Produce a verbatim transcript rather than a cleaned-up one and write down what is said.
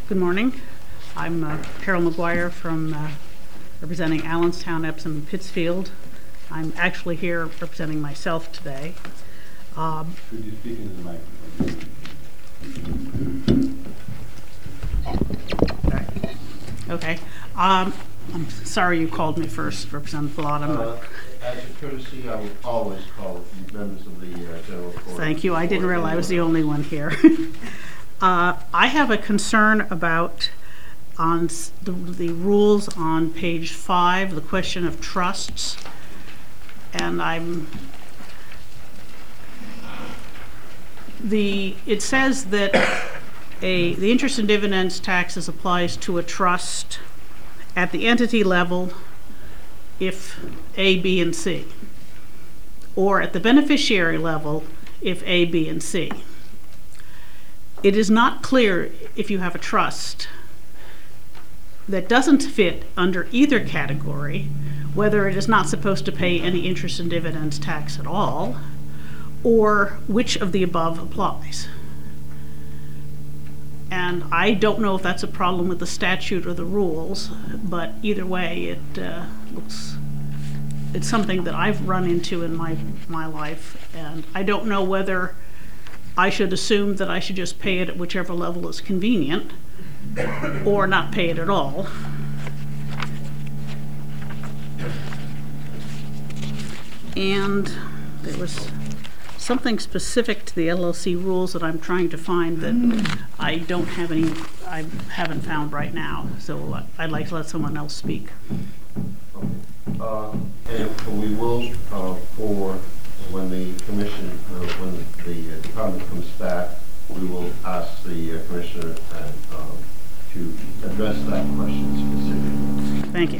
Good morning. I'm uh, Carol McGuire from uh, representing Allenstown, Epsom, and Pittsfield. I'm actually here representing myself today. Um, Could you speak into the microphone? okay. Um, I'm sorry you called me first, Representative Bellotto. Uh, as a courtesy, I would always call members of the uh, General Court. Thank you. I didn't realize I was the only one here. uh, I have a concern about on the, the rules on page five, the question of trusts, and I'm the it says that a the interest and dividends taxes applies to a trust at the entity level if A, B, and C, or at the beneficiary level if A, B, and C. It is not clear if you have a trust that doesn't fit under either category, whether it is not supposed to pay any interest and dividends tax at all, or which of the above applies. And I don't know if that's a problem with the statute or the rules, but either way, it uh, looks, it's something that I've run into in my, my life, and I don't know whether I should assume that I should just pay it at whichever level is convenient, or not pay it at all. And there was something specific to the L L C rules that I'm trying to find that I don't have any, I haven't found right now. So I'd like to let someone else speak. Okay. Uh, and we will, uh, for when the commission, uh, when the uh, department comes back, we will ask the uh, commissioner and, um, to address that question